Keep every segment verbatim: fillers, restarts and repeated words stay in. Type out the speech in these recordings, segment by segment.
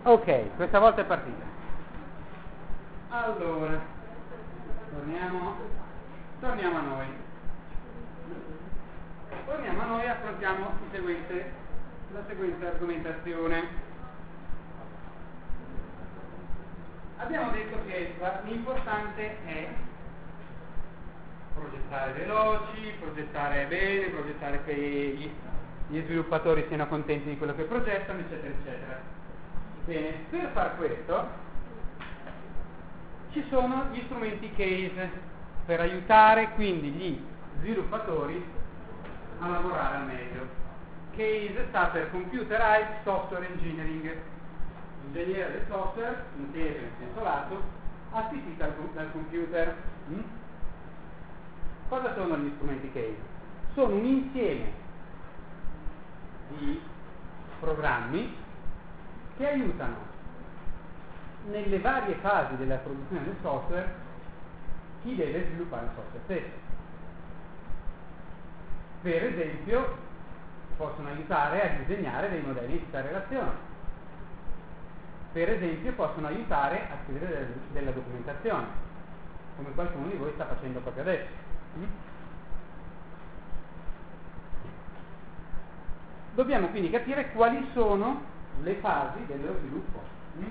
Ok, questa volta è partita. Allora, torniamo, torniamo a noi. Torniamo a noi e affrontiamo il seguente, la seguente argomentazione. Abbiamo detto che l'importante è progettare veloci, progettare bene, progettare che gli, gli sviluppatori siano contenti di quello che progettano, eccetera, eccetera. Bene, per far questo ci sono gli strumenti case per aiutare quindi gli sviluppatori a lavorare al meglio. Case sta per Computerized Software Engineering, ingegnere del software, inteso in senso lato, assistito dal, dal computer. Mm? Cosa sono gli strumenti case? Sono un insieme di programmi che aiutano nelle varie fasi della produzione del software chi deve sviluppare il software stesso. Per esempio, possono aiutare a disegnare dei modelli di questa relazione. Per esempio, possono aiutare a scrivere del, della documentazione, come qualcuno di voi sta facendo proprio adesso. Mm? Dobbiamo quindi capire quali sono le fasi dello sviluppo. Mm?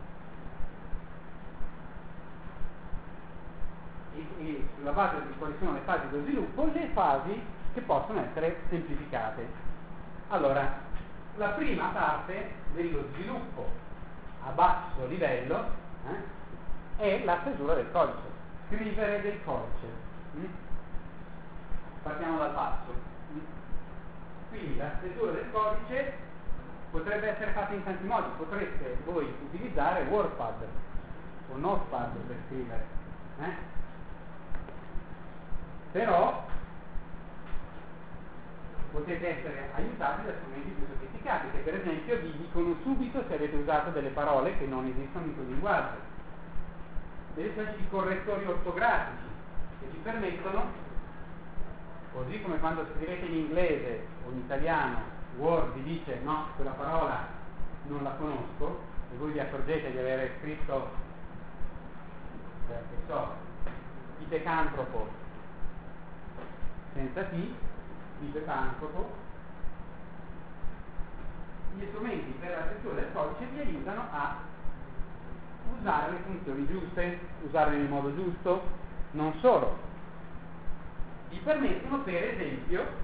E, e sulla base di quali sono le fasi dello sviluppo, le fasi che possono essere semplificate. Allora, la prima parte dello sviluppo a basso livello eh, è la stesura del codice, scrivere del codice. Mm? Partiamo dal basso. Mm? Quindi la stesura del codice potrebbe essere fatta in tanti modi. Potreste voi utilizzare WordPad o Notepad per scrivere, eh? Però potete essere aiutati da strumenti più sofisticati che per esempio vi dicono subito se avete usato delle parole che non esistono in quel linguaggio, delle specie di correttori ortografici che vi permettono, così come quando scrivete in inglese o in italiano Word vi dice no, quella parola non la conosco e voi vi accorgete di aver scritto eh, che so, ipecantropo senza T, ipecantropo. Gli strumenti per la scrittura del codice vi aiutano a usare le funzioni giuste, usarle nel modo giusto. Non solo, vi permettono per esempio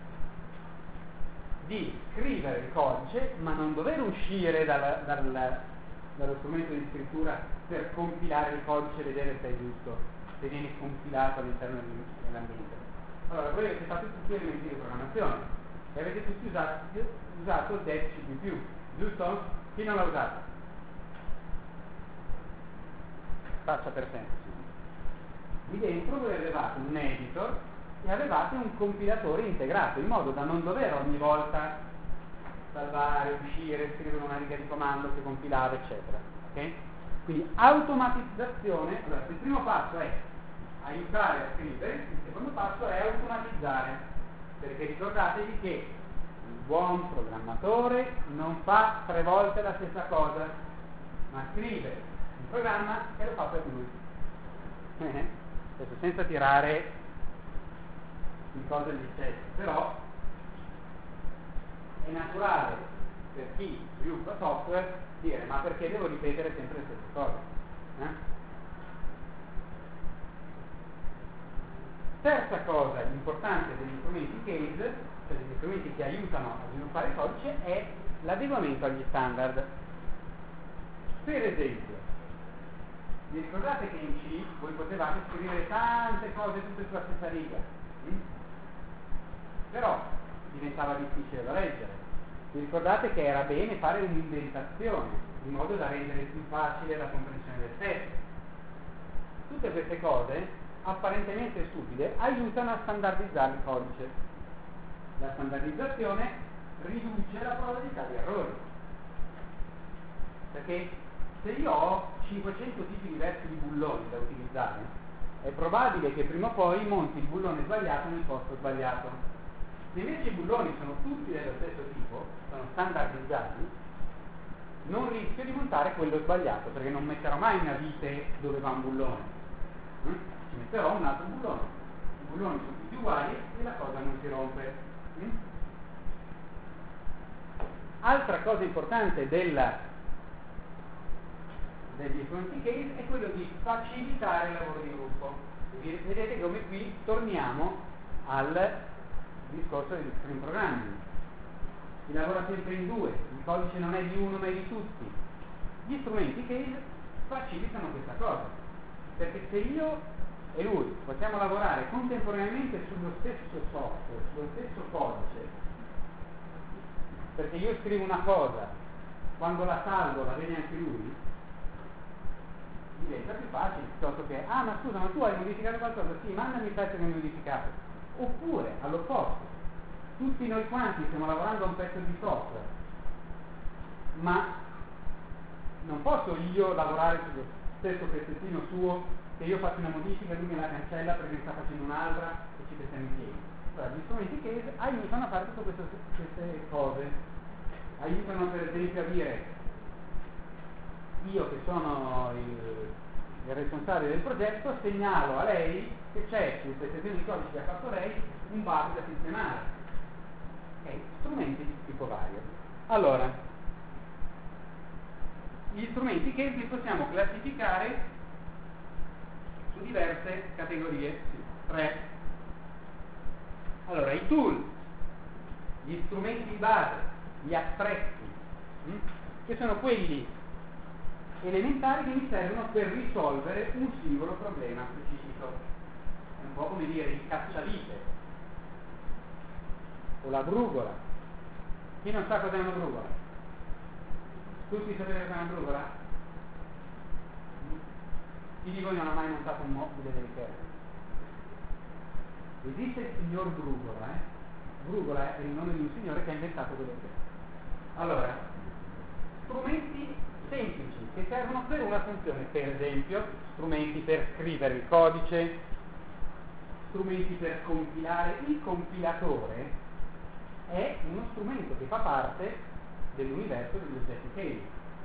di scrivere il codice ma non dover uscire dal, dal, dallo strumento di scrittura per compilare il codice e vedere se è giusto, se viene compilato all'interno dell'ambiente. Allora, voi avete fatto tutti gli elementi di programmazione e avete tutti usato, usato Dev C P più, giusto? Chi non l'ha usato? Faccia per sempre. Lì dentro voi avevate un editor e avevate un compilatore integrato in modo da non dover ogni volta salvare, uscire, scrivere una riga di comando che compilava, eccetera. Okay? Quindi automatizzazione. Allora, il primo passo è aiutare a scrivere, il secondo passo è automatizzare, perché ricordatevi che il buon programmatore non fa tre volte la stessa cosa, ma scrive un programma e lo fa per lui. Adesso senza tirare di cose agli stessi, però è naturale per chi sviluppa software dire ma perché devo ripetere sempre le stesse cose? Eh? Terza cosa importante degli strumenti case, cioè degli strumenti che aiutano a sviluppare il codice, è l'adeguamento agli standard. Per esempio, vi ricordate che in C voi potevate scrivere tante cose tutte sulla stessa riga? Mm? Però diventava difficile da leggere. Vi ricordate che era bene fare un'indentazione in modo da rendere più facile la comprensione del testo? Tutte queste cose apparentemente stupide aiutano a standardizzare il codice. La standardizzazione riduce la probabilità di errori, perché se io ho cinquecento tipi diversi di bulloni da utilizzare è probabile che prima o poi monti il bullone sbagliato nel posto sbagliato. Se invece i bulloni sono tutti dello stesso tipo, sono standardizzati, non rischio di montare quello sbagliato, perché non metterò mai una vite dove va un bullone, mm? Ci metterò un altro bullone, i bulloni sono tutti uguali e la cosa non si rompe. mm? Altra cosa importante della, degli strumenti case è quello di facilitare il lavoro di gruppo. Vedete come qui torniamo al discorso del stream programming. Si lavora sempre in due, il codice non è di uno ma è di tutti. Gli strumenti case facilitano questa cosa, perché se io e lui possiamo lavorare contemporaneamente sullo stesso software, sullo stesso codice, perché io scrivo una cosa, quando la salvo la vede anche lui, diventa più facile, piuttosto che ah ma scusa, ma tu hai modificato qualcosa? Sì, mandami il pezzo che hai modificato. Oppure all'opposto, tutti noi quanti stiamo lavorando a un pezzo di software, ma non posso io lavorare sullo stesso pezzettino suo, che io faccio una modifica e lui me la cancella perché ne sta facendo un'altra e ci mettiamo insieme. Allora, gli strumenti case aiutano a fare tutte queste, queste cose, aiutano per esempio a dire io che sono il, il responsabile del progetto segnalo a lei che c'è sul pezzettino di codice che ha fatto lei un bug da sistemare. Ok, strumenti di tipo vario. Allora, gli strumenti che li possiamo classificare su diverse categorie, sì, tre. Allora, i tool, gli strumenti di base, gli attrezzi, hm? che sono quelli elementari che mi servono per risolvere un singolo problema specifico. È un po' come dire il cacciavite o la brugola. Chi non sa cos'è una brugola? Tutti sapete cos'è una brugola? Chi di voi non ha mai montato un mobile del Ikea? Esiste il signor Brugola, eh? Brugola è il nome di un signore che ha inventato quello che è. Allora, strumenti semplici che servono per una funzione, per esempio strumenti per scrivere il codice, strumenti per compilare. Il compilatore è uno strumento che fa parte dell'universo degli oggetti case.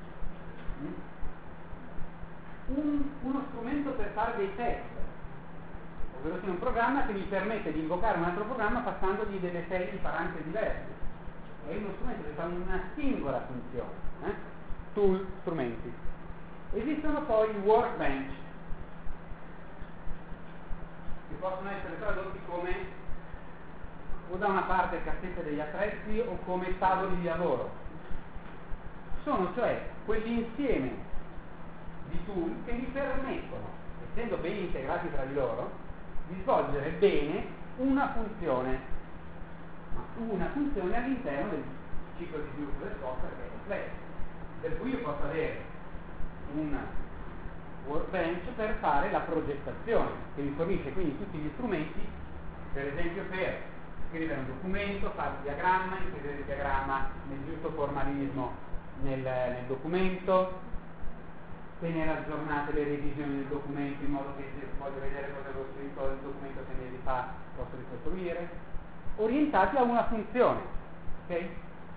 Un, uno strumento per fare dei test, ovvero sia un programma che mi permette di invocare un altro programma passandogli delle serie di parametri diversi. È uno strumento che fa una singola funzione. Eh? Tool, strumenti. Esistono poi i workbench, che possono essere tradotti come o da una parte cassette degli attrezzi o come tavoli di lavoro. Sono cioè quell'insieme di tool che mi permettono, essendo ben integrati tra di loro, di svolgere bene una funzione, ma una funzione all'interno del ciclo di sviluppo del software che è complesso. Per cui io posso avere un workbench per fare la progettazione, che mi fornisce quindi tutti gli strumenti, per esempio per scrivere un documento, fare il diagramma, inserire il diagramma nel giusto formalismo nel, nel documento, tenere aggiornate le revisioni del documento in modo che se voglio vedere cosa avevo scritto nel documento se ne rifà posso ricostruire, orientati a una funzione. Ok?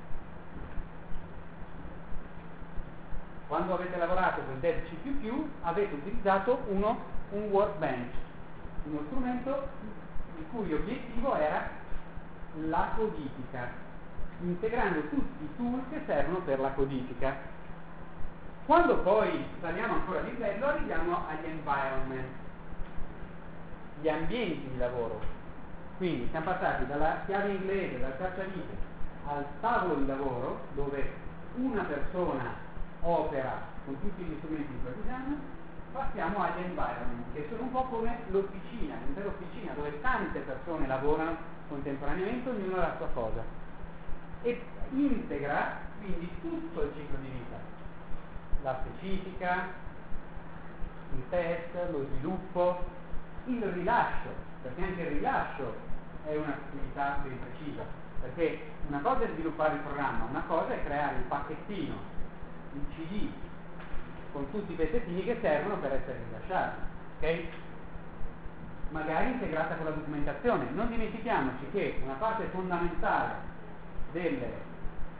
Quando avete lavorato con Dev C più più avete utilizzato uno, un workbench, uno strumento il cui obiettivo era la codifica, integrando tutti i tool che servono per la codifica. Quando poi saliamo ancora di livello arriviamo agli environment, gli ambienti di lavoro. Quindi siamo passati dalla chiave inglese, dal cacciavite, al tavolo di lavoro, dove una persona opera con tutti gli strumenti di partigiano, passiamo agli environment, che sono un po' come l'officina, l'intera officina, dove tante persone lavorano contemporaneamente, ognuno ha la sua cosa. E integra quindi tutto il ciclo di vita. La specifica, il test, lo sviluppo, il rilascio, perché anche il rilascio è un'attività ben precisa, perché una cosa è sviluppare il programma, una cosa è creare il pacchettino, il C D, con tutti i pezzettini che servono per essere rilasciati, ok? Magari integrata con la documentazione. Non dimentichiamoci che una parte fondamentale delle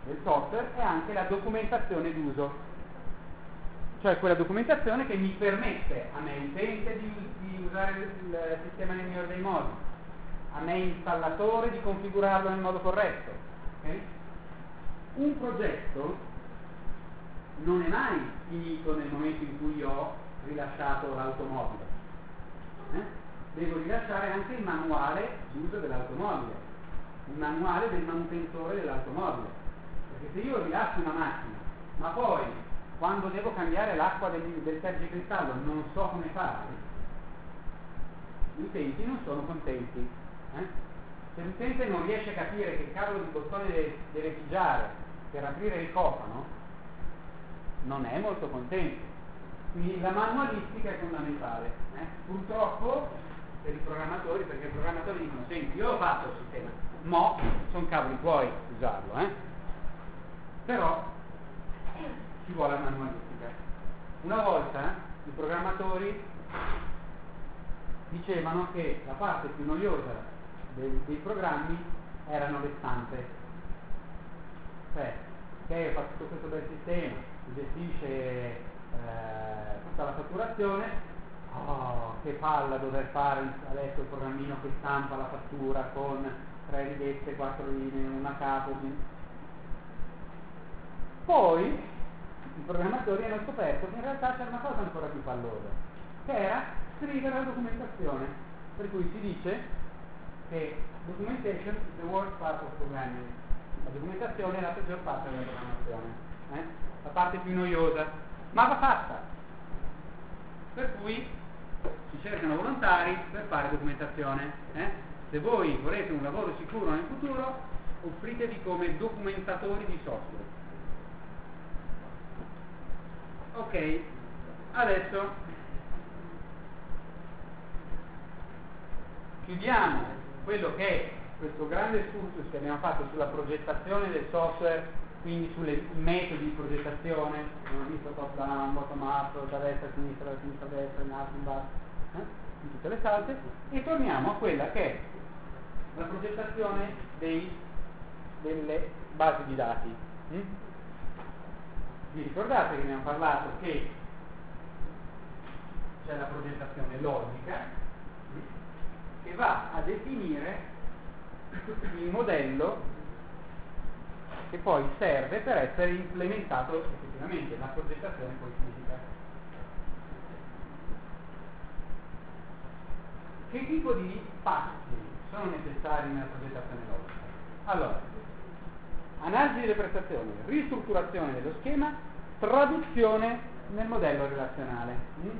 del software è anche la documentazione d'uso, cioè quella documentazione che mi permette a me utente di, di usare il sistema nel migliore dei modi, a me installatore di configurarlo nel modo corretto. Okay? Un progetto non è mai finito nel momento in cui ho rilasciato l'automobile. Eh? Devo rilasciare anche il manuale d'uso dell'automobile, il manuale del manutentore dell'automobile, perché se io rilascio una macchina ma poi quando devo cambiare l'acqua del, del tergicristallo non so come fare, gli utenti non sono contenti. Eh? Se l'utente non riesce a capire che cavolo di bottone deve, deve pigiare per aprire il cofano, non è molto contento. Quindi la manualistica è fondamentale. Eh? Purtroppo per i programmatori, perché i programmatori dicono: senti, io ho fatto il sistema, mo sono cavoli tuoi usarlo, eh? Però ci vuole la manualistica. Una volta i programmatori dicevano che la parte più noiosa dei, dei programmi erano le stampe, cioè che fa tutto questo bel sistema, gestisce eh, tutta la fatturazione. Oh, che palla dover fare adesso il programmino che stampa la fattura con tre righette, quattro linee, una capo. Poi i programmatori hanno scoperto che in realtà c'era una cosa ancora più pallosa, che era scrivere la documentazione, per cui si dice che documentation is the worst part of programming. La documentazione è la peggior parte della programmazione, eh? La parte più noiosa, ma va fatta. Per cui si cercano volontari per fare documentazione. Eh? Se voi volete un lavoro sicuro nel futuro, offritevi come documentatori di software. Ok, adesso chiudiamo quello che è questo grande excursus che abbiamo fatto sulla progettazione del software, quindi sui metodi di progettazione, abbiamo visto top down, bottom up, da destra a sinistra, da sinistra a destra, in alto, in basso, eh? in tutte le salse, e torniamo a quella che è la progettazione dei, delle basi di dati. Mm? Vi ricordate che abbiamo parlato che c'è la progettazione logica mm? che va a definire il modello che poi serve per essere implementato effettivamente. La progettazione poi fisica. Che tipo di passi sono necessari nella progettazione logica? Allora, analisi delle prestazioni, ristrutturazione dello schema, traduzione nel modello relazionale. Mm?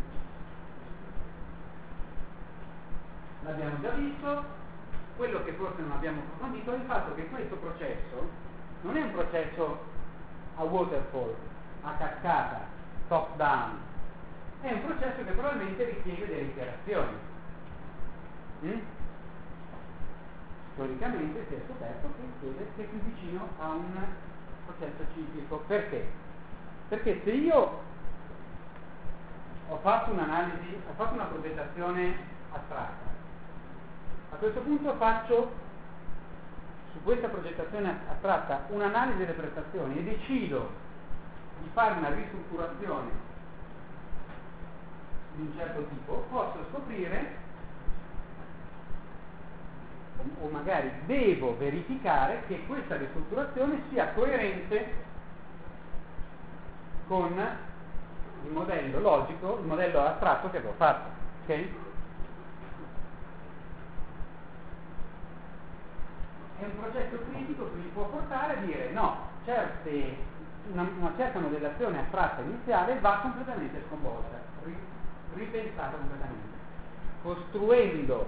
L'abbiamo già visto. Quello che forse non abbiamo approfondito è il fatto che questo processo non è un processo a waterfall, a cascata, top down, è un processo che probabilmente richiede delle iterazioni. Mm? Storicamente si è scoperto che richiede, che è più vicino a un processo ciclico. Perché? Perché se io ho fatto un'analisi, ho fatto una progettazione astratta, a questo punto faccio su questa progettazione astratta un'analisi delle prestazioni e decido di fare una ristrutturazione di un certo tipo, posso scoprire o magari devo verificare che questa ristrutturazione sia coerente con il modello logico, il modello astratto che avevo fatto. Ok? È un processo critico che vi può portare a dire no, certe, una, una certa modellazione astratta iniziale va completamente sconvolta, ri, ripensata completamente. Costruendo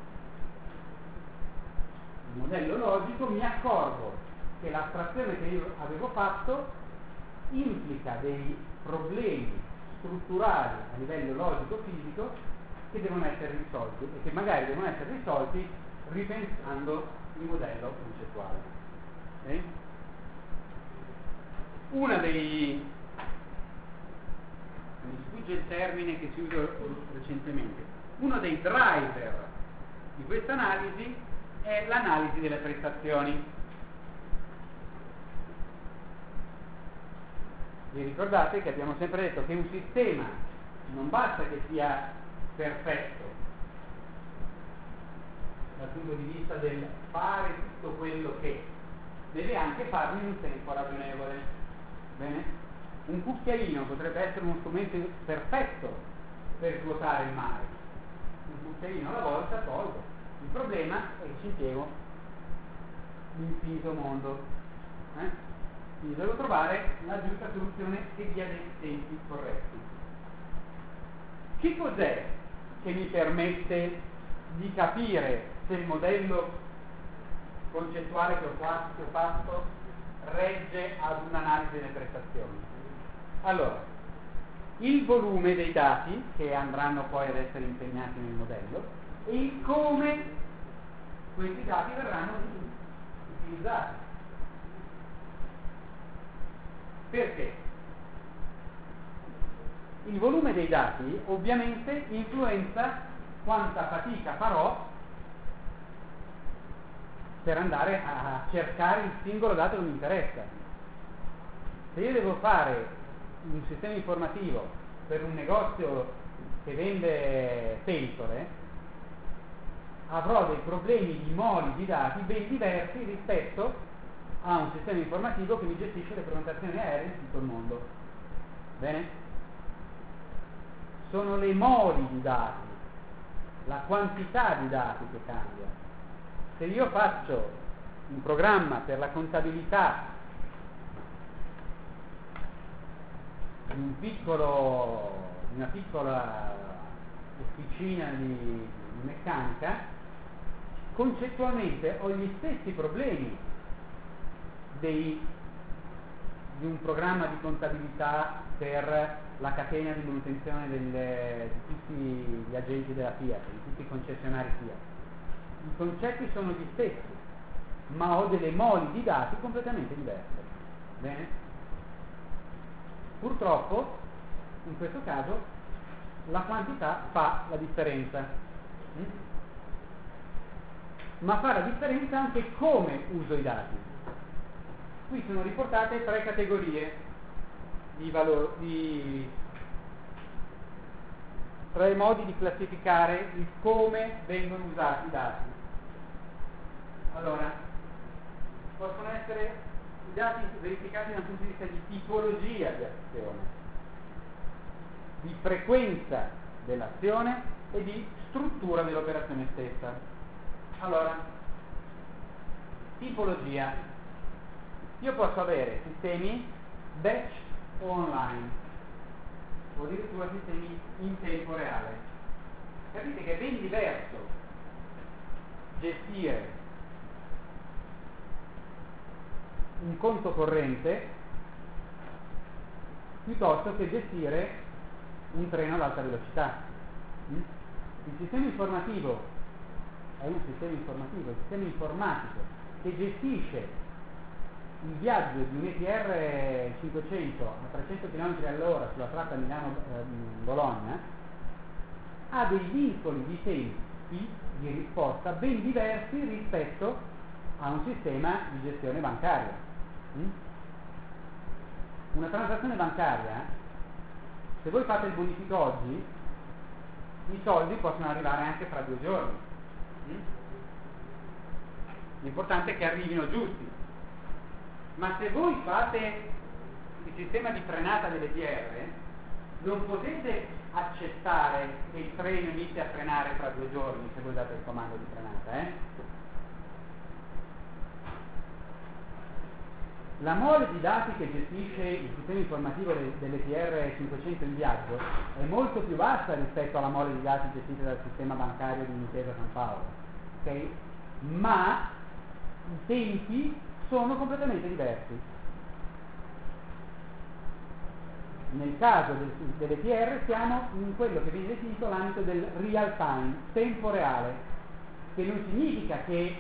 il modello logico mi accorgo che l'astrazione che io avevo fatto implica dei problemi strutturali a livello logico-fisico che devono essere risolti e che magari devono essere risolti ripensando il modello concettuale. Okay? Una dei, mi sfugge il termine che si usa recentemente, uno dei driver di questa analisi è l'analisi delle prestazioni. Vi ricordate che abbiamo sempre detto che un sistema non basta che sia perfetto dal punto di vista del fare tutto quello che, deve anche farlo in un tempo ragionevole. Bene? Un cucchiaino potrebbe essere uno strumento perfetto per svuotare il mare. Un cucchiaino alla volta tolgo. Il problema è che ci impiego l'infinito mondo. Eh? Quindi devo trovare la giusta soluzione che dia dei tempi corretti. Che cos'è che mi permette di capire se il modello concettuale che ho fatto, che ho fatto regge ad un'analisi delle prestazioni? Allora, il volume dei dati che andranno poi ad essere impegnati nel modello e come questi dati verranno utilizzati. Perché? Il volume dei dati ovviamente influenza quanta fatica farò per andare a cercare il singolo dato che mi interessa. Se io devo fare un sistema informativo per un negozio che vende pentole, avrò dei problemi di moli di dati ben diversi rispetto a un sistema informativo che mi gestisce le prenotazioni aeree in tutto il mondo. Bene? Sono le moli di dati, la quantità di dati che cambia. Se io faccio un programma per la contabilità in un piccolo, una piccola officina di, di meccanica, concettualmente ho gli stessi problemi dei, di un programma di contabilità per la catena di manutenzione delle, di tutti gli agenti della Fiat, di tutti i concessionari Fiat. I concetti sono gli stessi, ma ho delle moli di dati completamente diverse. Bene? Purtroppo, in questo caso, la quantità fa la differenza. Mm? Ma fa la differenza anche come uso i dati. Qui sono riportate tre categorie di valori, di tre modi di classificare il come vengono usati i dati. Allora, possono essere i dati verificati dal punto di vista di tipologia di azione, di frequenza dell'azione e di struttura dell'operazione stessa. Allora, tipologia. Io posso avere sistemi batch o online, o addirittura sistemi in tempo reale. Capite che è ben diverso gestire un conto corrente piuttosto che gestire un treno ad alta velocità. Il sistema informativo è un sistema informativo, il sistema informatico che gestisce il viaggio di un E T R cinquecento a trecento chilometri all'ora sulla tratta Milano-Bologna ha dei vincoli di tempi di risposta ben diversi rispetto a un sistema di gestione bancaria. Una transazione bancaria, se voi fate il bonifico oggi, i soldi possono arrivare anche fra due giorni. L'importante è che arrivino giusti. Ma se voi fate il sistema di frenata delle T R, non potete accettare che il treno inizi a frenare fra due giorni se voi date il comando di frenata. Eh? La mole di dati che gestisce il sistema informativo delle T R cinquecento in viaggio è molto più vasta rispetto alla mole di dati gestita dal sistema bancario di Intesa San Paolo. Okay? Ma i tempi sono completamente diversi. Nel caso del, delle T R siamo in quello che viene definito l'ambito del real time, tempo reale, che non significa che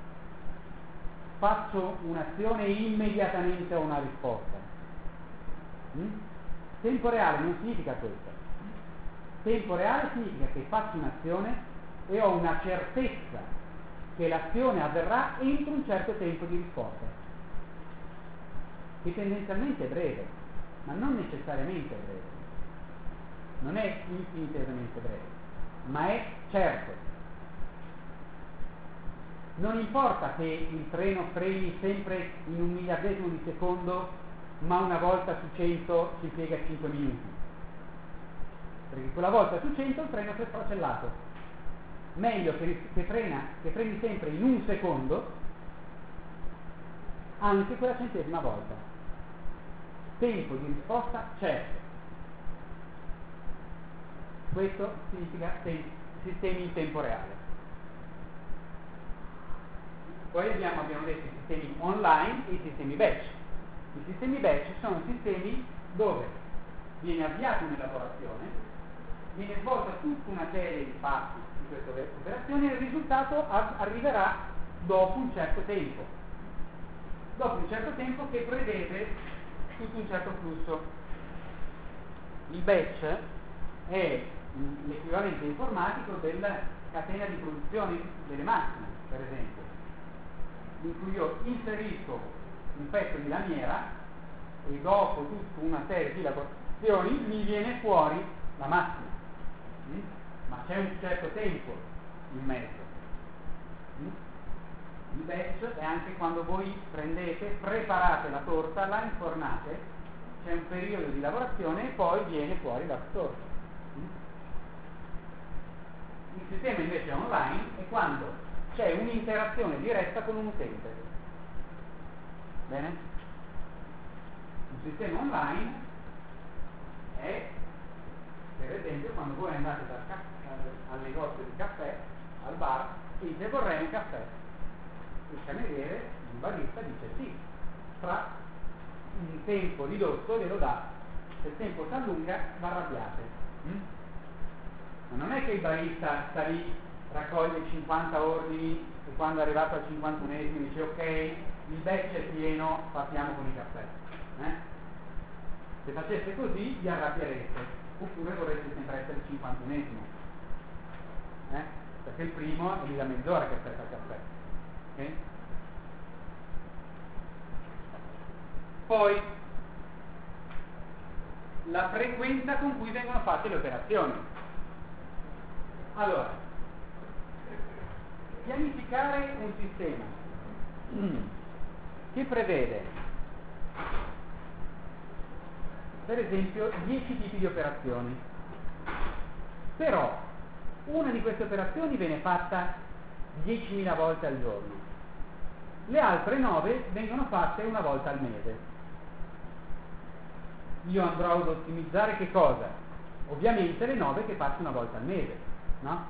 faccio un'azione e immediatamente ho una risposta. Mm? Tempo reale non significa questo. Tempo reale significa che faccio un'azione e ho una certezza che l'azione avverrà entro un certo tempo di risposta, che tendenzialmente è breve. ma non necessariamente breve, non è infinitamente breve, ma è certo. Non importa che il treno freni sempre in un miliardesimo di secondo, ma una volta su cento ci impiega cinque minuti, perché quella volta su cento il treno si è sfracellato. Meglio che, che, frena, che freni sempre in un secondo, anche quella centesima volta. Tempo di risposta certo. Questo significa te- sistemi in tempo reale. Poi abbiamo, abbiamo detto i sistemi online e i sistemi batch. I sistemi batch sono sistemi dove viene avviata un'elaborazione, viene svolta tutta una serie di passi di questa operazione e il risultato a- arriverà dopo un certo tempo. Dopo un certo tempo che prevede tutto un certo flusso. Il batch è l'equivalente informatico della catena di produzione delle macchine, per esempio, in cui io inserisco un pezzo di lamiera e dopo tutta una serie di lavorazioni mi viene fuori la macchina. Mm? Ma c'è un certo tempo in mezzo. Mm? Il batch è anche quando voi prendete, preparate la torta, la infornate, c'è un periodo di lavorazione e poi viene fuori la torta. Mm? Il sistema invece online è quando c'è un'interazione diretta con un utente. Bene? Un sistema online è, per esempio, quando voi andate dal ca- al negozio di caffè, al bar, e dite vorrei un caffè. Il cameriere, il barista, dice sì, tra un tempo ridotto ve lo dà. Se il tempo si allunga, va arrabbiate. Mm? Ma non è che il barista sta lì, raccoglie cinquanta ordini e quando è arrivato al cinquantunesimo dice ok, il batch è pieno, partiamo con i caffè. Eh? Se facesse così vi arrabbiereste, oppure vorreste sempre essere il cinquantunesimo. Eh? Perché il primo è lì da mezz'ora che aspetta il caffè. Okay? Poi la frequenza con cui vengono fatte le operazioni. Allora, pianificare un sistema che prevede, per esempio, dieci tipi di operazioni, però una di queste operazioni viene fatta diecimila volte al giorno, le altre nove vengono fatte una volta al mese. Io andrò ad ottimizzare che cosa? Ovviamente le nove che faccio una volta al mese, no?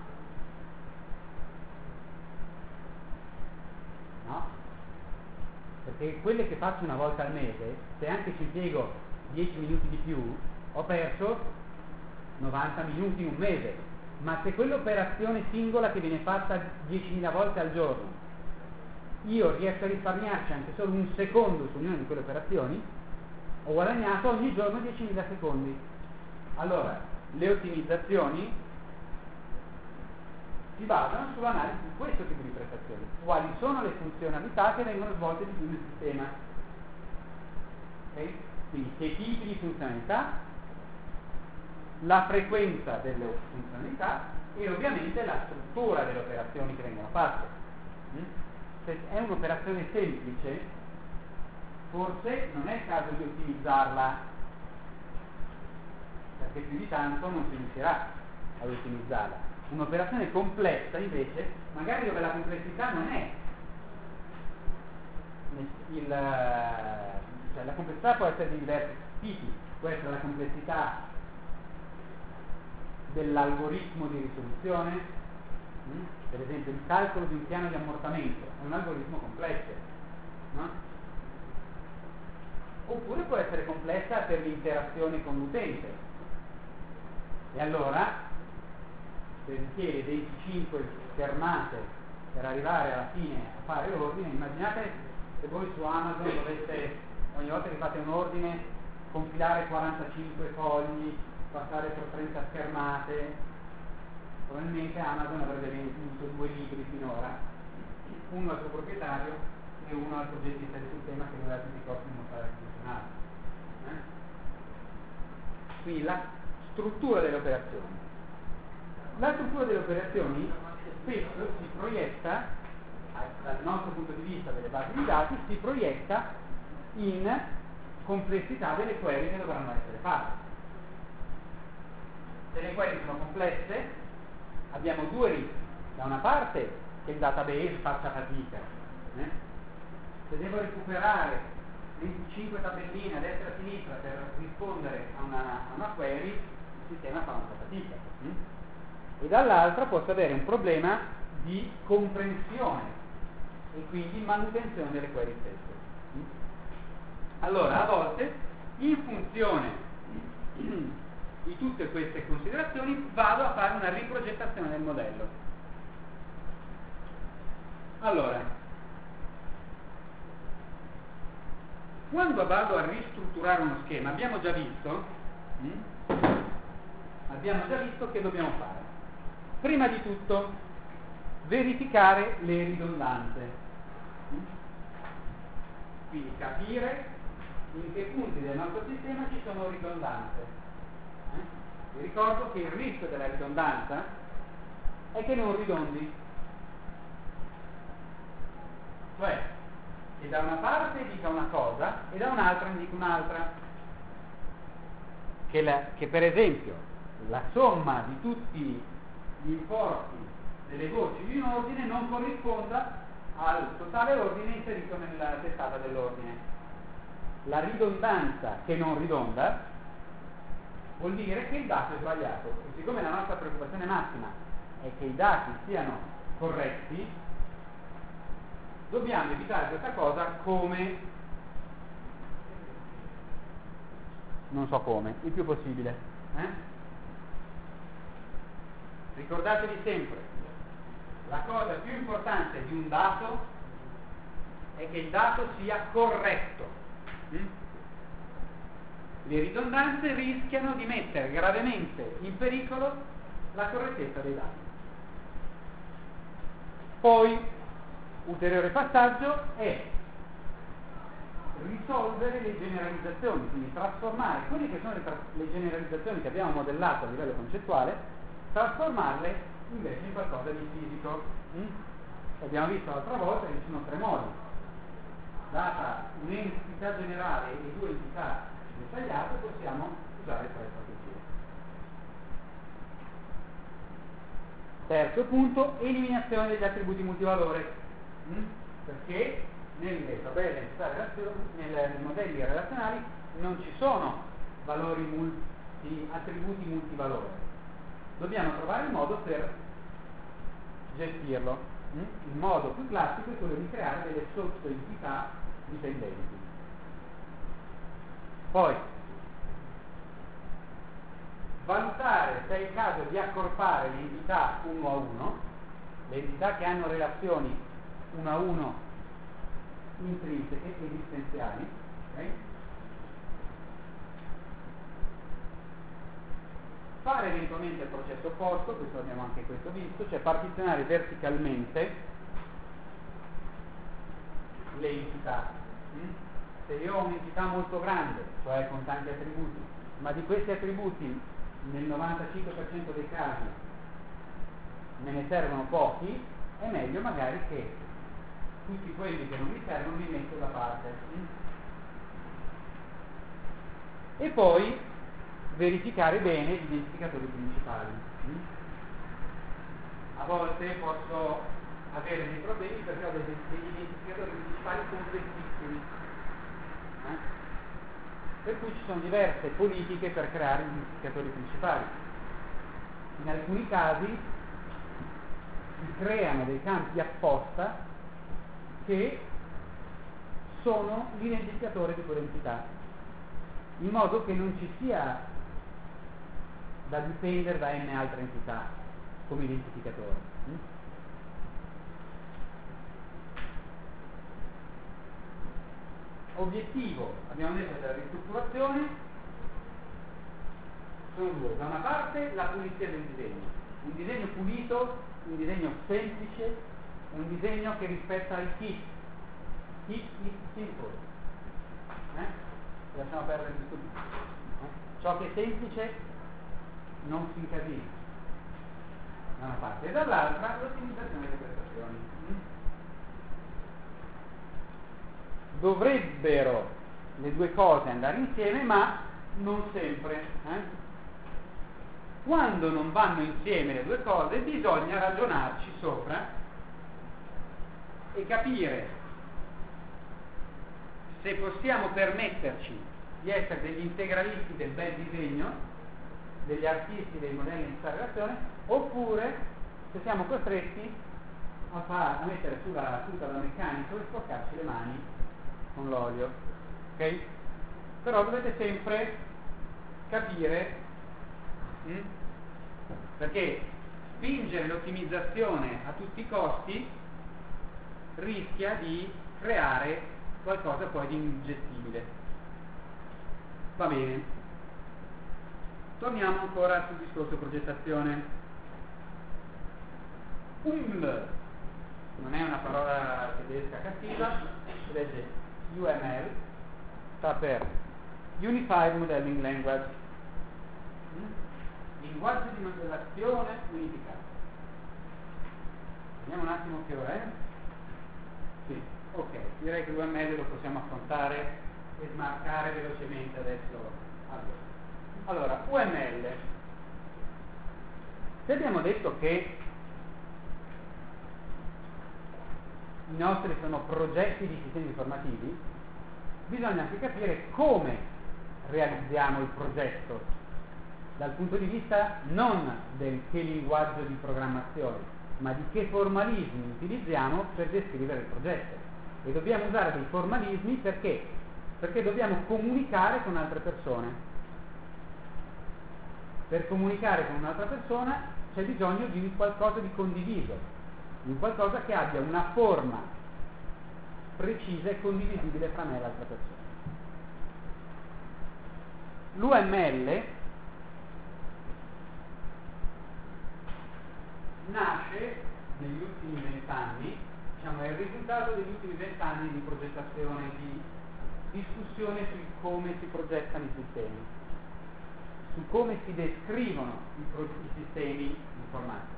No? Perché quelle che faccio una volta al mese, se anche ci impiego dieci minuti di più, ho perso novanta minuti in un mese. Ma se quell'operazione singola che viene fatta diecimila volte al giorno, io riesco a risparmiarci anche solo un secondo su ognuna di quelle operazioni, ho guadagnato ogni giorno diecimila secondi. Allora, le ottimizzazioni si basano sull'analisi di questo tipo di prestazioni. Quali sono le funzionalità che vengono svolte di più nel sistema? Okay? Quindi che tipi di funzionalità, la frequenza delle funzionalità e ovviamente la struttura delle operazioni che vengono fatte. Se è un'operazione semplice, forse non è il caso di ottimizzarla, perché più di tanto non si riuscirà ad ottimizzarla. Un'operazione complessa invece, magari dove la complessità non è il, cioè la complessità può essere di diversi tipi, può essere la complessità dell'algoritmo di risoluzione, mh? Per esempio il calcolo di un piano di ammortamento è un algoritmo complesso, no? Oppure può essere complessa per l'interazione con l'utente, e allora se richiede venticinque schermate per arrivare alla fine a fare l'ordine, immaginate se voi su Amazon doveste ogni volta che fate un ordine compilare quarantacinque fogli, passare per trenta schermate, probabilmente Amazon avrebbe venduto due libri finora, uno al suo proprietario e uno al progettista del sistema che doveva tutti i costi dimostrare che funzionava. Eh? quindi la struttura delle operazioni. La struttura delle operazioni spesso si proietta, dal nostro punto di vista delle basi di dati, si proietta in complessità delle query che dovranno essere fatte. Se le query sono complesse, abbiamo due rischi. Da una parte che il database faccia fatica. Eh? Se devo recuperare cinque tabelline a destra e a sinistra per rispondere a una, a una query, il sistema fa molta fatica. Mm? E dall'altra posso avere un problema di comprensione e quindi manutenzione delle query stesse. Mm? Allora, a volte, in funzione di tutte queste considerazioni, vado a fare una riprogettazione del modello. Allora, quando vado a ristrutturare uno schema, abbiamo già visto, hm? abbiamo già visto che dobbiamo fare. Prima di tutto, verificare le ridondanze. Hm? Quindi capire in che punti del nostro sistema ci sono ridondanze. Eh? Vi ricordo che il rischio della ridondanza è che non ridondi. Cioè, che da una parte dica una cosa e da un'altra ne dica un'altra. Che, la, che per esempio la somma di tutti gli importi delle voci di un ordine non corrisponda al totale ordine inserito nella testata dell'ordine. La ridondanza che non ridonda vuol dire che il dato è sbagliato. E siccome la nostra preoccupazione massima è che i dati siano corretti, dobbiamo evitare questa cosa come, non so come, il più possibile. Eh? Ricordatevi sempre, la cosa più importante di un dato è che il dato sia corretto. Mm? Le ridondanze rischiano di mettere gravemente in pericolo la correttezza dei dati. Poi, ulteriore passaggio è risolvere le generalizzazioni, quindi trasformare quelle che sono le, tra- le generalizzazioni che abbiamo modellato a livello concettuale, trasformarle invece in qualcosa di fisico. Mm? Abbiamo visto l'altra volta che ci sono tre modi. Data un'entità generale e due entità dettagliate, possiamo usare tre strategie. Terzo punto, eliminazione degli attributi multivalore. Mm? Perché nelle tabelle entità relazioni, nei, nei modelli relazionali non ci sono valori multi, attributi multivalore. Dobbiamo trovare il modo per gestirlo. Mm? Il modo più classico è quello di creare delle sottoentità dipendenti. Poi valutare se è il caso di accorpare le entità uno a uno, le entità che hanno relazioni uno a uno intrinseche, esistenziali, okay? Fare eventualmente il processo opposto, questo abbiamo anche questo visto, cioè partizionare verticalmente le entità. Mm? Se io ho un'entità molto grande, cioè con tanti attributi, ma di questi attributi nel novantacinque per cento dei casi me ne servono pochi, è meglio magari che tutti quelli che non mi servono li metto da parte. Mm? E poi verificare bene gli identificatori principali. Mm? A volte posso avere dei problemi perché ho degli, degli identificatori principali complessissimi. Eh? Per cui ci sono diverse politiche per creare gli identificatori principali. In alcuni casi si creano dei campi apposta che sono l'identificatore di quell'entità, in modo che non ci sia da dipendere da n altre entità come identificatore. Mm? Obiettivo, abbiamo detto, della ristrutturazione sono due. Da una parte la pulizia del disegno, un disegno pulito, un disegno semplice, un disegno che rispetta il kit. Kit is simple. Eh? Lasciamo perdere il studio. Eh? ciò che è semplice non si incasina da una parte, e dall'altra l'ottimizzazione delle prestazioni. Dovrebbero le due cose andare insieme, ma non sempre. Eh? Quando non vanno insieme le due cose bisogna ragionarci sopra e capire se possiamo permetterci di essere degli integralisti del bel disegno, degli artisti dei modelli di relazione, oppure se siamo costretti a, far, a mettere sulla tuta da meccanico e sporcarci le mani con l'olio. Ok? Però dovete sempre capire mh, perché spingere l'ottimizzazione a tutti i costi rischia di creare qualcosa poi di ingestibile. Va bene, torniamo ancora sul discorso progettazione. U M L non è una parola tedesca cattiva, si legge U M L, sta per Unified Modeling Language, linguaggio di modellazione unificato. Vediamo un attimo che ora è. Sì, ok, direi che l'U M L lo possiamo affrontare e smarcare velocemente adesso. Allora, allora U M L. Se abbiamo detto che i nostri sono progetti di sistemi informativi, bisogna anche capire come realizziamo il progetto dal punto di vista non del che linguaggio di programmazione, ma di che formalismi utilizziamo per descrivere il progetto. E dobbiamo usare dei formalismi perché? Perché dobbiamo comunicare con altre persone. Per comunicare con un'altra persona c'è bisogno di un qualcosa di condiviso, di un qualcosa che abbia una forma precisa e condivisibile fra me e l'altra persona. L'U M L nasce negli ultimi vent'anni, diciamo è il risultato degli ultimi vent'anni di progettazione, di discussione su come si progettano i sistemi, su come si descrivono i, pro- i sistemi informatici.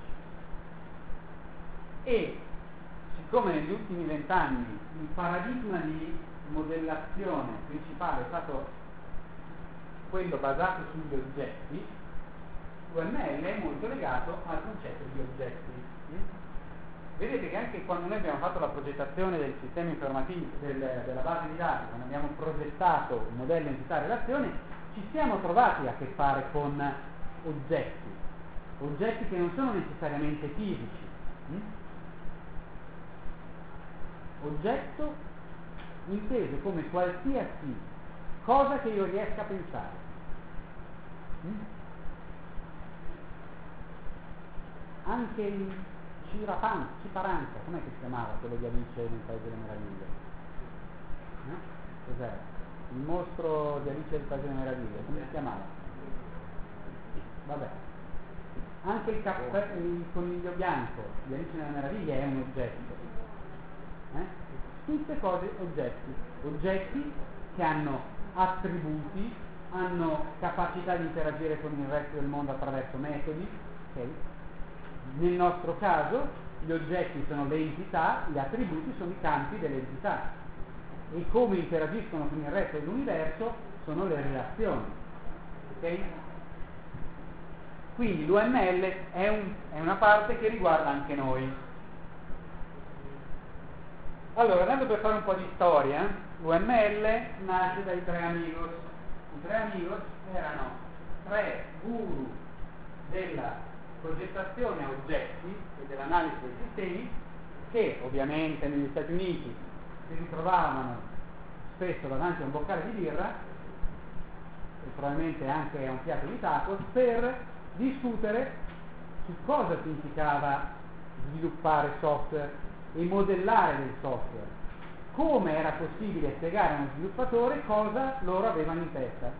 E siccome negli ultimi vent'anni il paradigma di modellazione principale è stato quello basato sugli oggetti, l'U M L è molto legato al concetto di oggetti. Vedete che anche quando noi abbiamo fatto la progettazione del sistema informativo, del, della base di dati, quando abbiamo progettato un modello entità-relazione, ci siamo trovati a che fare con oggetti, oggetti che non sono necessariamente fisici. Oggetto inteso come qualsiasi cosa che io riesca a pensare. Anche il Cirapan, Ciparanca, com'è che si chiamava quello di Alice nel Paese delle Meraviglie? No? Cos'era? Il mostro di Alice nel Paese delle Meraviglie, come si chiamava? Vabbè. Anche il, cappè, il coniglio bianco di Alice nelle Meraviglie è un oggetto. Eh? Tutte cose oggetti. Oggetti che hanno attributi, hanno capacità di interagire con il resto del mondo attraverso metodi, ok? Nel nostro caso gli oggetti sono le entità, gli attributi sono i campi delle entità e come interagiscono con il resto dell'universo sono le relazioni. Okay? Quindi l'U M L è, un, è una parte che riguarda anche noi. Allora, andando per fare un po' di storia, l'U M L nasce dai tre amigos. I tre amigos erano tre guru della progettazione a oggetti e dell'analisi dei sistemi che ovviamente negli Stati Uniti si ritrovavano spesso davanti a un boccale di birra e probabilmente anche a un piatto di tacos per discutere su cosa significava sviluppare software e modellare del software, come era possibile spiegare a uno sviluppatore cosa loro avevano in testa.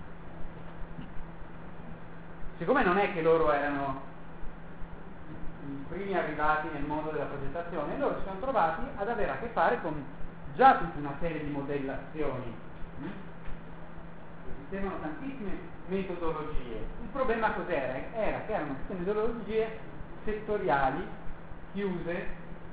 Siccome non è che loro erano i primi arrivati nel mondo della progettazione, loro si sono trovati ad avere a che fare con già tutta una serie di modellazioni. esistevano tantissime metodologie. Il problema cos'era? Era che erano tutte metodologie settoriali, chiuse,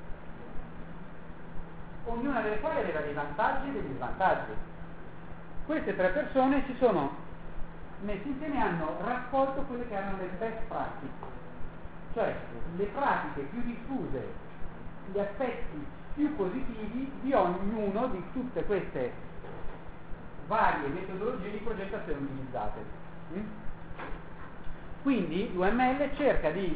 ognuna delle quali aveva dei vantaggi e degli svantaggi. Queste tre persone si sono messi insieme e hanno raccolto quelle che erano le best practice, cioè le pratiche più diffuse, gli aspetti più positivi di ognuno di tutte queste varie metodologie di progettazione utilizzate. Mm? Quindi l'U M L cerca di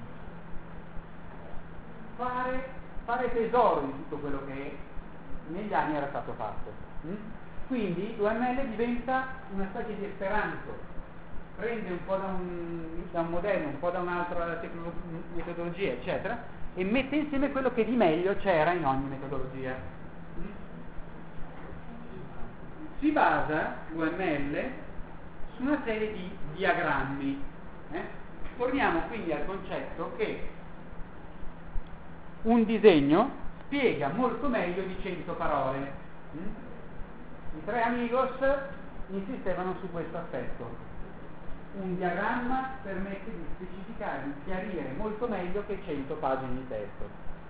fare, fare tesoro di tutto quello che negli anni era stato fatto. Mm? Quindi l'U M L diventa una specie di esperanto, prende un po' da un, da un modello, un po' da un'altra tecnologia, metodologia, eccetera, e mette insieme quello che di meglio c'era in ogni metodologia. Mm? Si basa l'U M L su una serie di diagrammi. Eh? Torniamo quindi al concetto che un disegno spiega molto meglio di cento parole. Mm? I tre amigos insistevano su questo aspetto. Un diagramma permette di specificare, di chiarire molto meglio che cento pagine di testo.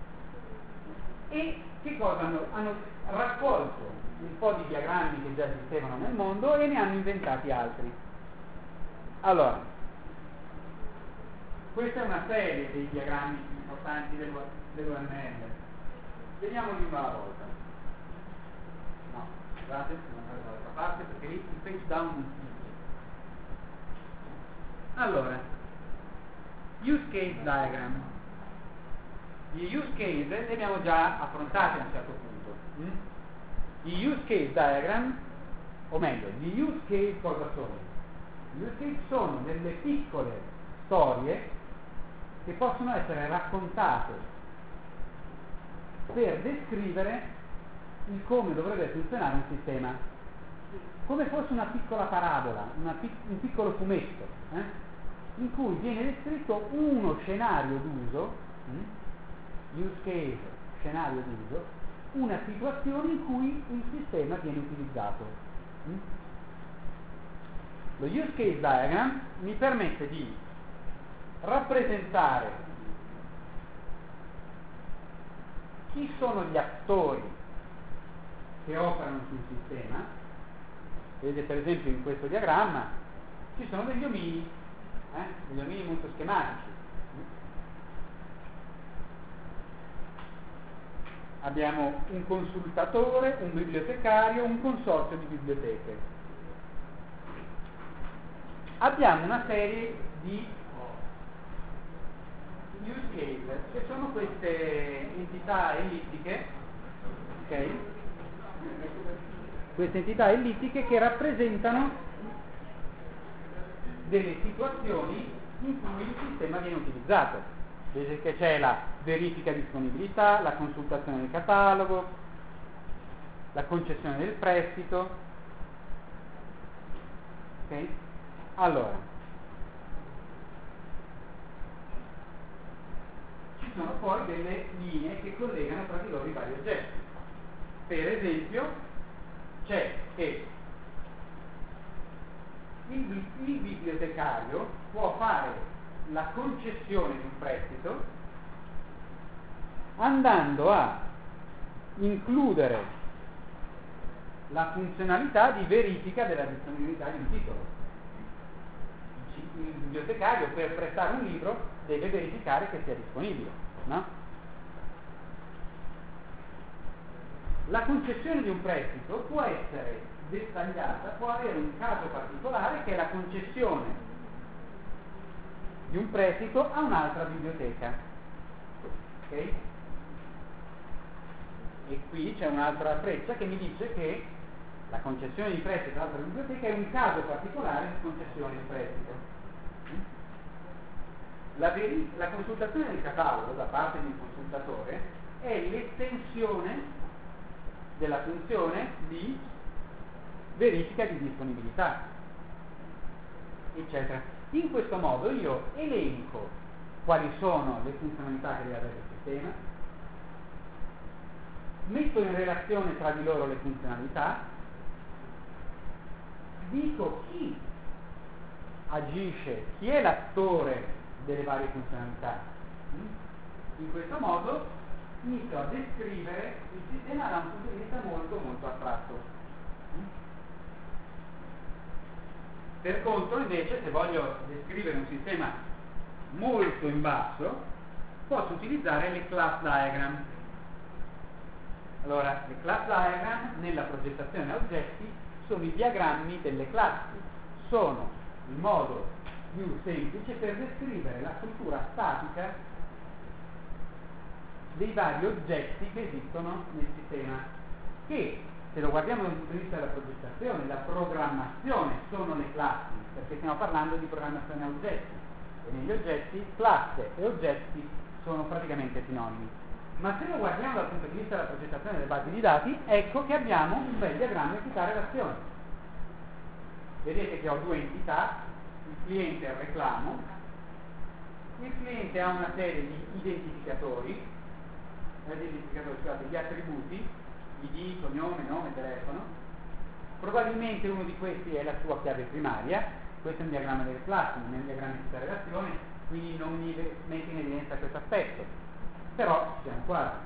E che cosa hanno? Hanno raccolto un po' di diagrammi che già esistevano nel mondo e ne hanno inventati altri. Allora, questa è una serie dei diagrammi più importanti dell'U M L. Vediamoli una alla volta. No, scusate, sono andato dall'altra parte perché lì il page down non si dice. Allora, use case diagram. Gli use case li abbiamo già affrontati a un certo punto. Mm? Gli use case diagram, o meglio, gli use case cosa sono? Gli use case sono delle piccole storie che possono essere raccontate per descrivere il come dovrebbe funzionare un sistema, come fosse una piccola parabola, una pic- un piccolo fumetto, eh? in cui viene descritto uno scenario d'uso, hm? use case, scenario d'uso, una situazione in cui il sistema viene utilizzato. Hm? Lo use case diagram mi permette di rappresentare chi sono gli attori che operano sul sistema. Vedete per esempio in questo diagramma ci sono degli omini, eh? degli omini molto schematici. Abbiamo un consultatore, un bibliotecario, un consorzio di biblioteche. Abbiamo una serie di use case, che sono queste entità ellittiche, ok? Queste entità ellittiche che rappresentano delle situazioni in cui il sistema viene utilizzato. Vedete che c'è la verifica di disponibilità, la consultazione del catalogo, la concessione del prestito. Ok? Allora, ci sono poi delle linee che collegano tra di loro i vari oggetti. Per esempio, c'è che il, il bibliotecario può fare la concessione di un prestito andando a includere la funzionalità di verifica della disponibilità di un titolo. Il bibliotecario per prestare un libro deve verificare che sia disponibile, no? La concessione di un prestito può essere dettagliata, può avere un caso particolare che è la concessione di un prestito a un'altra biblioteca. Ok? E qui c'è un'altra freccia che mi dice che la concessione di prestito a un'altra biblioteca è un caso particolare di concessione di prestito. La, veri- la consultazione del catalogo da parte di un consultatore è l'estensione della funzione di verifica di disponibilità, eccetera. In questo modo io elenco quali sono le funzionalità che deve avere il sistema, metto in relazione tra di loro le funzionalità, dico chi agisce, chi è l'attore delle varie funzionalità. In questo modo inizio a descrivere il sistema da un punto di vista molto molto astratto. Per contro, invece, se voglio descrivere un sistema molto in basso, posso utilizzare le class diagram. Allora, le class diagram nella progettazione a oggetti sono i diagrammi delle classi, sono il modo più semplice per descrivere la struttura statica dei vari oggetti che esistono nel sistema, che se lo guardiamo dal punto di vista della progettazione, la programmazione sono le classi, perché stiamo parlando di programmazione a oggetti, e negli oggetti classe e oggetti sono praticamente sinonimi. Ma se lo guardiamo dal punto di vista della progettazione delle basi di dati, ecco che abbiamo un bel diagramma entità relazione. Vedete che ho due entità, il cliente e il reclamo. Il cliente ha una serie di identificatori, eh, identificatori scusate, di attributi, I D, cognome, nome, telefono. Probabilmente uno di questi è la sua chiave primaria. Questo è un diagramma delle classi, non è un diagramma di entità relazione, quindi non mi mette in evidenza questo aspetto. Però siamo quasi.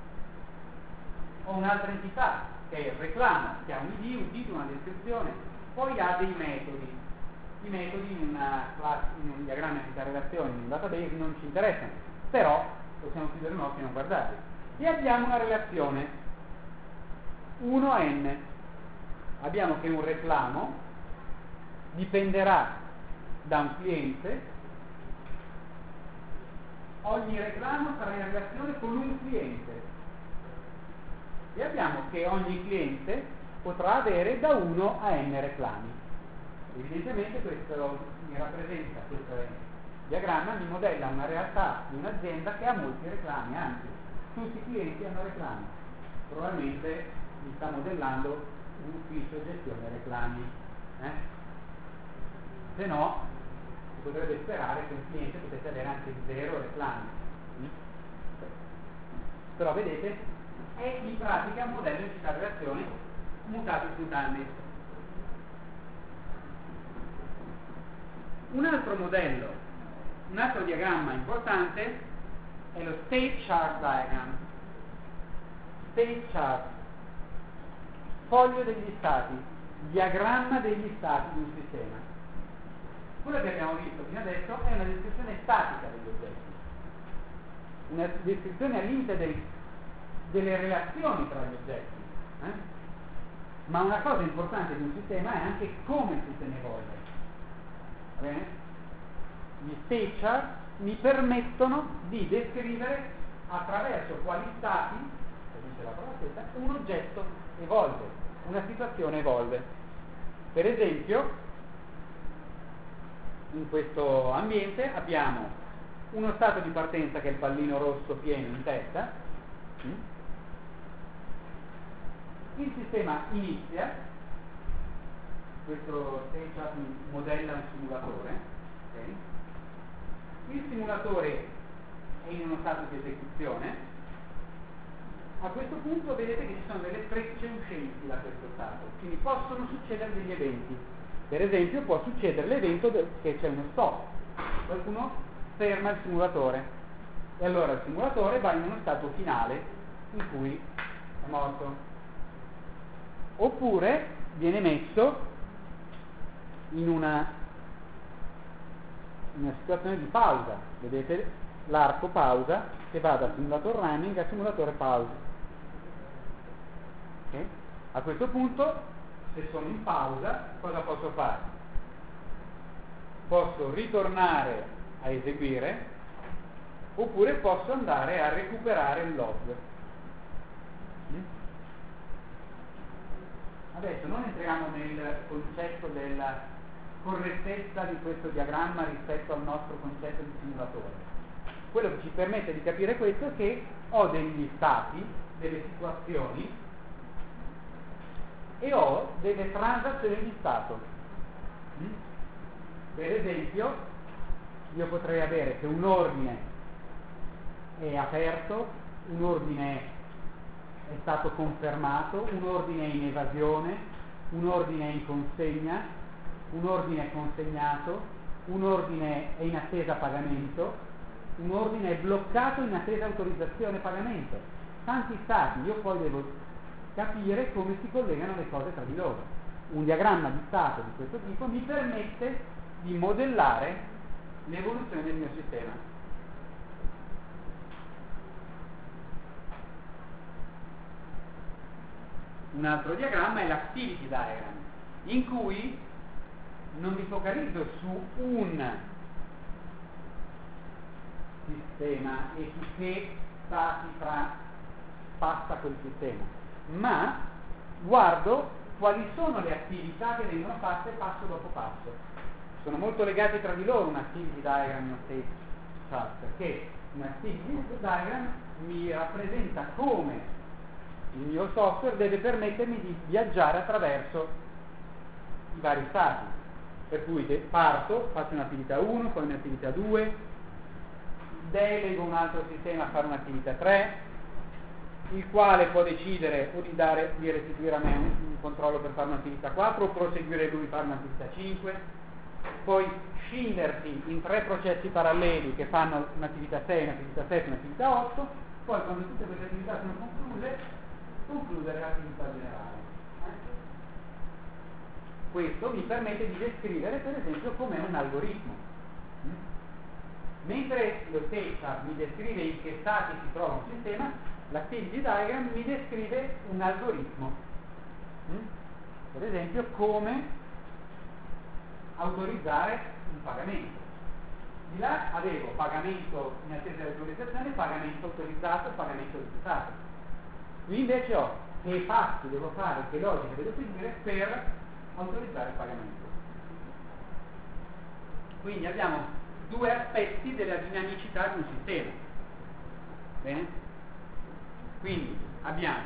Ho un'altra entità che è il reclamo, che ha un I D, un titolo, una descrizione, poi ha dei metodi. I metodi in, una classe, in un diagramma di entità relazione, in un database non ci interessano, però possiamo chiudere un occhio e non guardarli. E abbiamo una relazione uno a n. Abbiamo che un reclamo dipenderà da un cliente. Ogni reclamo sarà in relazione con un cliente e abbiamo che ogni cliente potrà avere da uno a n reclami. Evidentemente questo mi rappresenta, questo è il diagramma, mi modella una realtà di un'azienda che ha molti reclami, anzi tutti i clienti hanno reclami. Probabilmente mi sta modellando un ufficio gestione reclami. Eh? Se no, si potrebbe sperare che un cliente potesse avere anche zero reclami. Mm? Però vedete, è in pratica un modello di entità relazione mutato istantaneo. Un altro modello, un altro diagramma importante è lo state chart diagram. State chart, foglio degli stati, diagramma degli stati di un sistema. Quello che abbiamo visto fino adesso è una descrizione statica degli oggetti, una descrizione al limite dei, delle relazioni tra gli oggetti. Eh? Ma una cosa importante di un sistema è anche come il sistema evolve. Va bene? Gli state chart mi permettono di descrivere attraverso quali stati, come dice la parola stessa, un oggetto evolve, una situazione evolve. Per esempio, in questo ambiente abbiamo uno stato di partenza che è il pallino rosso pieno in testa. Il sistema inizia, questo state chart modella un simulatore. Okay? Il simulatore è in uno stato di esecuzione. A questo punto vedete che ci sono delle frecce uscenti da questo stato, quindi possono succedere degli eventi. Per esempio può succedere l'evento che c'è uno stop, qualcuno ferma il simulatore e allora il simulatore va in uno stato finale in cui è morto, oppure viene messo in una, in una situazione di pausa. Vedete l'arco pausa che va da simulatore running a simulatore pausa. Okay? A questo punto, se sono in pausa, cosa posso fare? Posso ritornare a eseguire oppure posso andare a recuperare il log. Adesso non entriamo nel concetto della correttezza di questo diagramma rispetto al nostro concetto di simulatore. Quello che ci permette di capire questo è che ho degli stati, delle situazioni e ho delle transazioni di stato. Per esempio, io potrei avere che un ordine è aperto, un ordine è stato confermato, un ordine è in evasione, un ordine è in consegna, un ordine è consegnato, un ordine è in attesa pagamento, un ordine è bloccato in attesa autorizzazione pagamento. Tanti stati, io poi devo capire come si collegano le cose tra di loro. Un diagramma di stato di questo tipo mi permette di modellare l'evoluzione del mio sistema. Un altro diagramma è l'activity diagram, in cui non mi focalizzo su un sistema e su che stati fra passa quel sistema, ma guardo quali sono le attività che vengono fatte passo dopo passo. Sono molto legati tra di loro un activity diagram e un state chart, perché un activity diagram mi rappresenta come il mio software deve permettermi di viaggiare attraverso i vari stati, per cui parto, faccio un'attività uno, poi un'attività due, delego un altro sistema a fare un'attività tre, il quale può decidere o di, dare, di restituire a me un, un controllo per fare un'attività quattro o proseguire lui e fare un'attività cinque, poi scindersi in tre processi paralleli che fanno un'attività sei, un'attività sette, un'attività otto, poi quando tutte queste attività sono concluse concludere l'attività generale. Questo mi permette di descrivere per esempio com'è un algoritmo. Mentre lo state chart mi descrive in che stati si trova un sistema, l'activity diagram mi descrive un algoritmo. Per esempio come autorizzare un pagamento. Di là avevo pagamento in attesa di autorizzazione, pagamento autorizzato, pagamento rifiutato. Qui invece ho che passi devo fare, che logica devo seguire per autorizzare il pagamento. Quindi abbiamo due aspetti della dinamicità di un sistema. Bene? Quindi abbiamo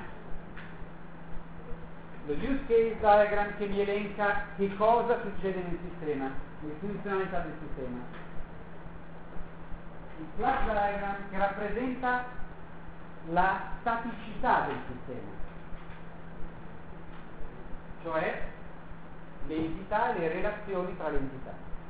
lo use case diagram che mi elenca che cosa succede nel sistema, le funzionalità del sistema. Il flash diagram che rappresenta la staticità del sistema, cioè le entità e le relazioni tra le entità.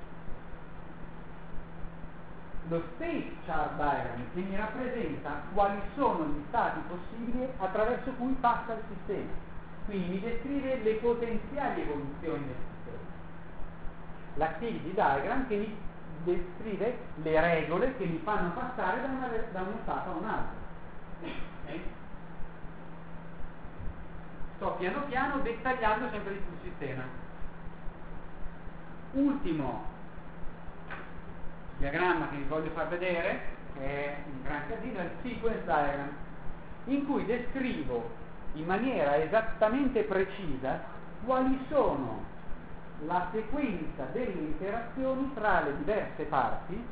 Lo state chart diagram che mi rappresenta quali sono gli stati possibili attraverso cui passa il sistema, quindi mi descrive le potenziali evoluzioni del sistema. L'activity diagram che mi descrive le regole che mi fanno passare da, una, da uno stato a un altro. Okay. Sto piano piano dettagliando sempre di più il sistema. Ultimo diagramma che vi voglio far vedere, che è un gran casino, è il sequence diagram, in cui descrivo in maniera esattamente precisa quali sono la sequenza delle interazioni tra le diverse parti,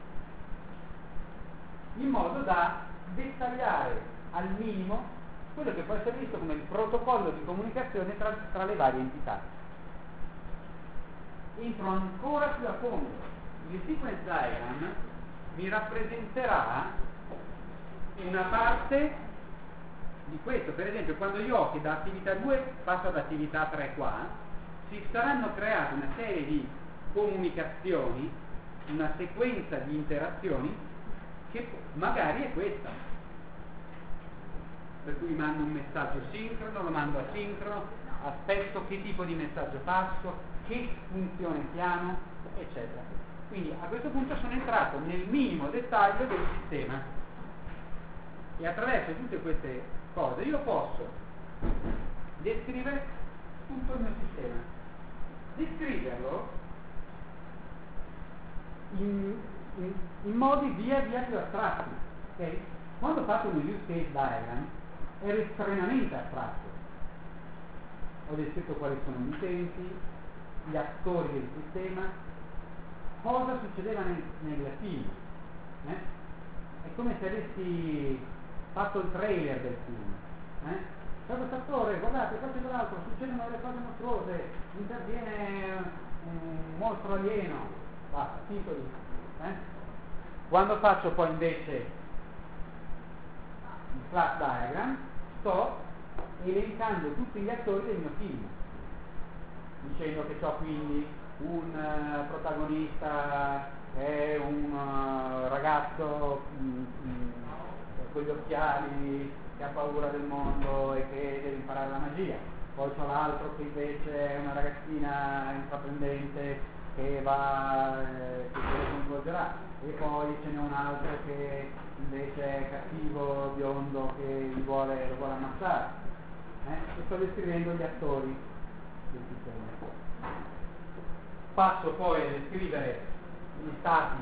in modo da dettagliare al minimo quello che può essere visto come il protocollo di comunicazione tra, tra le varie entità. Entro ancora più a fondo. Il sequence diagram mi rappresenterà una parte di questo. Per esempio, quando io ho che da attività due passo ad attività tre qua, si saranno create una serie di comunicazioni, una sequenza di interazioni che magari è questa, per cui mando un messaggio sincrono, lo mando asincrono, aspetto che tipo di messaggio passo, che funzione chiamo, eccetera. Quindi a questo punto sono entrato nel minimo dettaglio del sistema e attraverso tutte queste cose io posso descrivere tutto il mio sistema, descriverlo in In, in modi via via più astratti. Okay? Quando ho fatto un use case diagram ero estremamente astratto. Ho descritto quali sono gli utenti, gli attori del sistema, cosa succedeva nel, nel film. Eh? È come se avessi fatto il trailer del film. Eh? C'è questo attore, guardate, questo e quell'altro, succedono delle cose mostruose, interviene un mostro alieno, basta, finito lì. Eh? Quando faccio poi invece il flash diagram sto elencando tutti gli attori del mio film, dicendo che c'ho quindi un uh, protagonista che è un uh, ragazzo mm, mm, con gli occhiali che ha paura del mondo e che deve imparare la magia, poi c'ho l'altro che invece è una ragazzina intraprendente che va eh, che se lo coinvolgerà, e poi ce n'è un altro che invece è cattivo, biondo, che li vuole, lo vuole ammazzare. Eh? E sto descrivendo gli attori del sistema. Passo poi a descrivere gli stati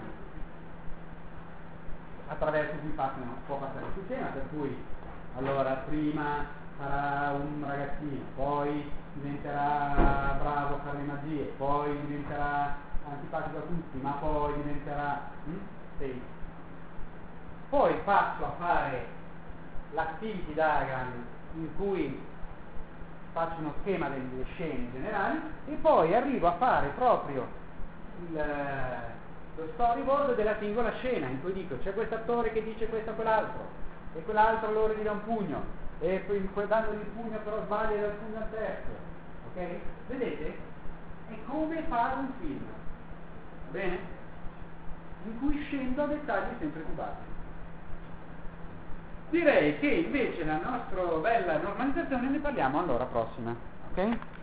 attraverso cui passano, può passare il sistema, per cui allora prima sarà un ragazzino, poi diventerà bravo a fare le magie, poi diventerà antipatico a tutti, ma poi diventerà hm? Sì. Poi passo a fare l'activity diagram in cui faccio uno schema delle scene generali e poi arrivo a fare proprio il, lo storyboard della singola scena, in cui dico c'è questo attore che dice questo a quell'altro e quell'altro allora gli dà un pugno e poi dandogli il pugno però sbaglia e dà il pugno al terzo, ok? Vedete? È come fare un film, va bene? In cui scendo a dettagli sempre più bassi. Direi che invece la nostra bella normalizzazione ne parliamo allora prossima, ok?